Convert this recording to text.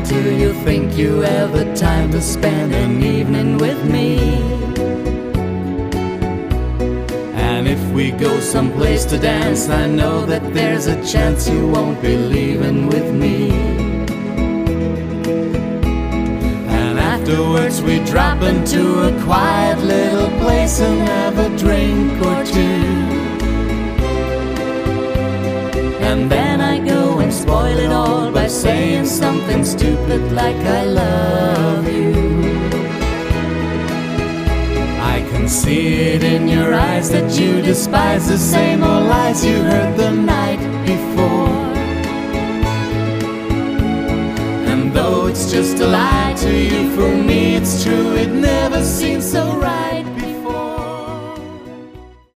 do you think you have the time to spend an evening with me? And if we go someplace to dance, I know that there's a chance you won't be leaving with me. And afterwards we drop into a quiet little place and have a drink or two. And then I go and spoil it all by saying something stupid like I love you. I can see it in your eyes that you despise the same old lies you heard the night before. And though it's just a lie to you, for me it's true, it never seems